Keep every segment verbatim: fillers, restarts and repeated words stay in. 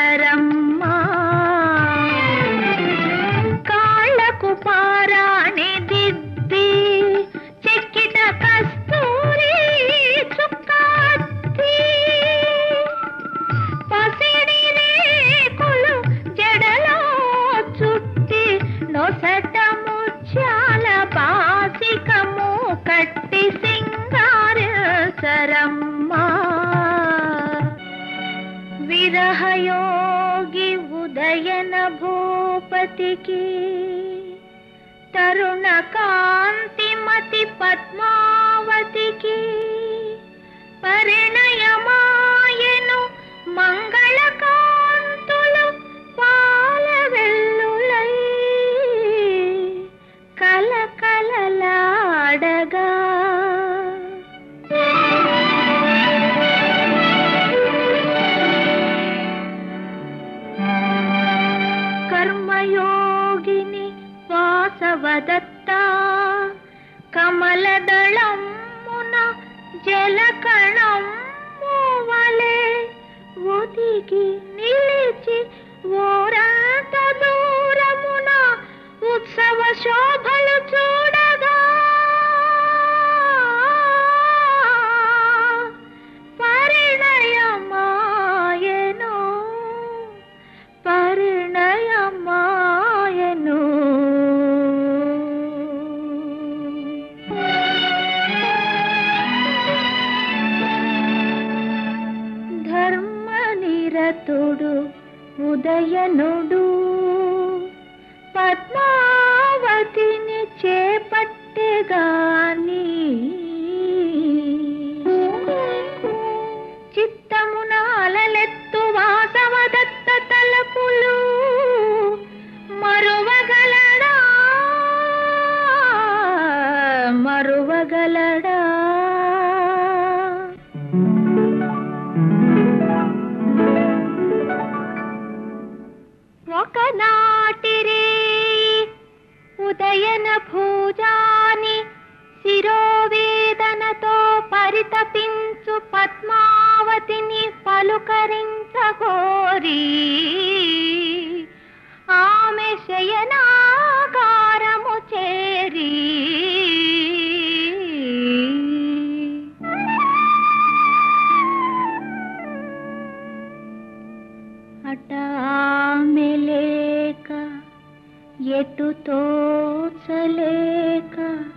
సరమ్మా కాళ్ళకు పారాణి దిద్ది చెక్కిట కస్తూరి చుక్కాత్తి పసిడి రేకులు జడలో చుట్టి నొసట ముత్యాల పాసికము కట్టి సింగార సరమ్మా విరహయోగి ఉదయన భూపతికి తరుణ కాంతిమతి పద్మావతికి పరిణయమాయను మంగళ కాంతులు పాల వెల్లులై కలకలలాడగా కర్మయోగిని వాసవదత్త కమలదళమున జలకణము వలె ఒదిగి నిలిచి ఓరంత దూరమున ఉత్సవ శోభలు చూడగా పరిణయమాయను పరిణయమాయను ధర్మనిరతుడు ఉదయనుడు పద్మావతిని చేపట్టెగాని చిత్తమున అలలెత్తు వాసవదత్త తలపులు మరువగలడా మరువగలడా ఒకనాటిరే ఉదయన భూజాని శిరోవేదనతో పరితపించు పద్మావతిని పలుకరించగోరి ఆమె శయనాగారము చేరి అటామె లేక ఎటు తోచలేక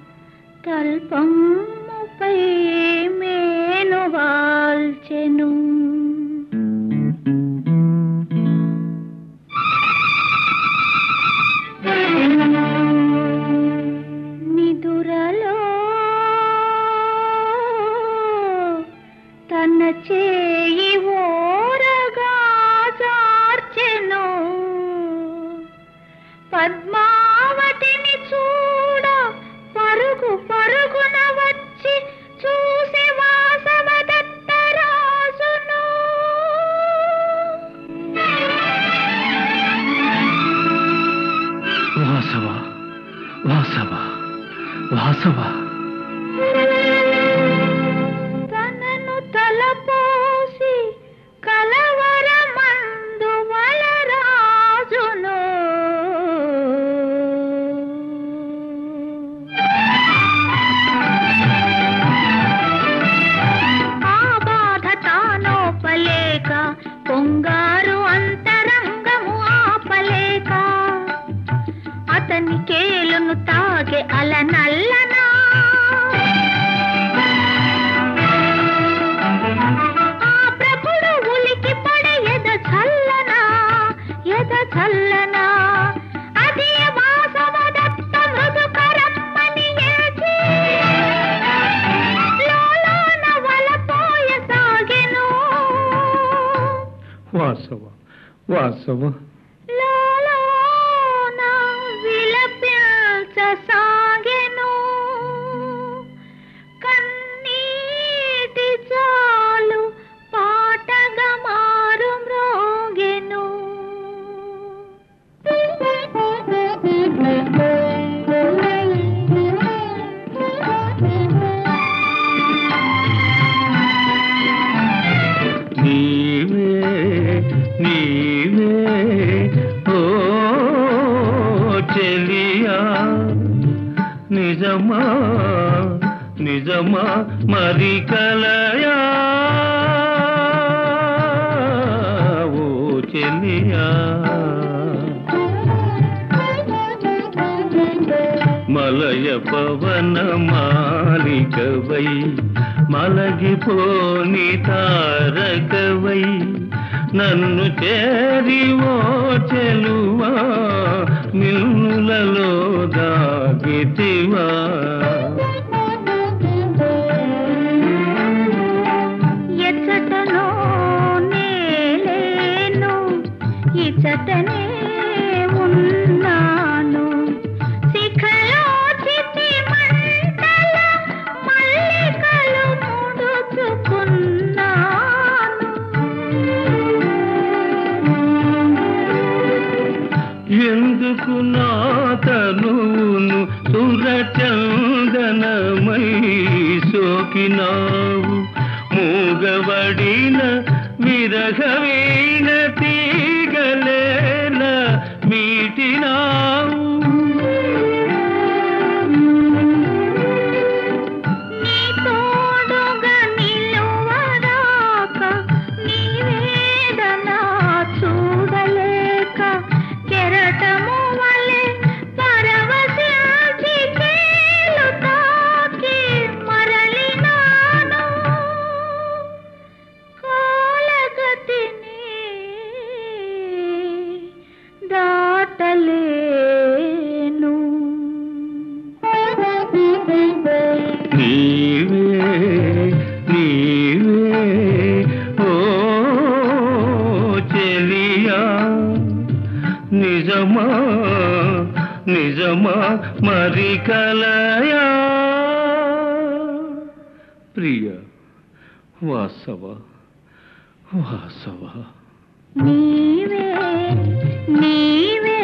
తల్పముపై మేను వాల్చెను నిదురలో తన చేయి ఓరగా చార్చెను పద్మావతిని చూడ పరుగు పరుగున వచ్చి చూసి వాసవదత్త రాజును వాసవ వాసవ వాసవ తనను తలపోసి కలవరమందు వలరాజును ఆ బాధ తానోపలేక పొంగారు అంతరంగము ఆపలేక అతని కేలును తాగే అలనల్లనా ఆ ప్రభుడు ఉలికి పడే ఎద చల్లనా ఎద చల్లనా అది వాసవదత్త మృదుకరమ్మని ఏచి లోలోన వలపోయ సాగెను వాసవ వాసవ లోలోన విలపించసాగెను కన్నీటి చాలు పాటగా మారు మ్రోగెను నీవే నీవే నిజమా మరి కలయా ఓ చెలియా మలయ పవన మాలికవై మలగిపోని తారకవై నన్ను చేరి ఓ చెలువా మిన్నులలో దాగితివా ఎచ్చటనో నేలేను ఇచ్చటనే ఉన్నాను శిఖలో చితి మంటల మల్లికలు ముడుచుకున్నాను ఎందుకు నా తనువును సురచందనమై సోకినావు మూగబడిన విరహవీణ తీగలేల మీటినావు నీ తోడుగా నిలువరాక నీ వేదన చూడలేక కెరటము వలె పరవశించి కేలు తాకి మరలినాను కాలగతిని దాటలేను నీవే నీవే ఓ చెలియా నిజమా నిజమా మరి కలయా ప్రియ వాసవ వాసవ నీవే నీవే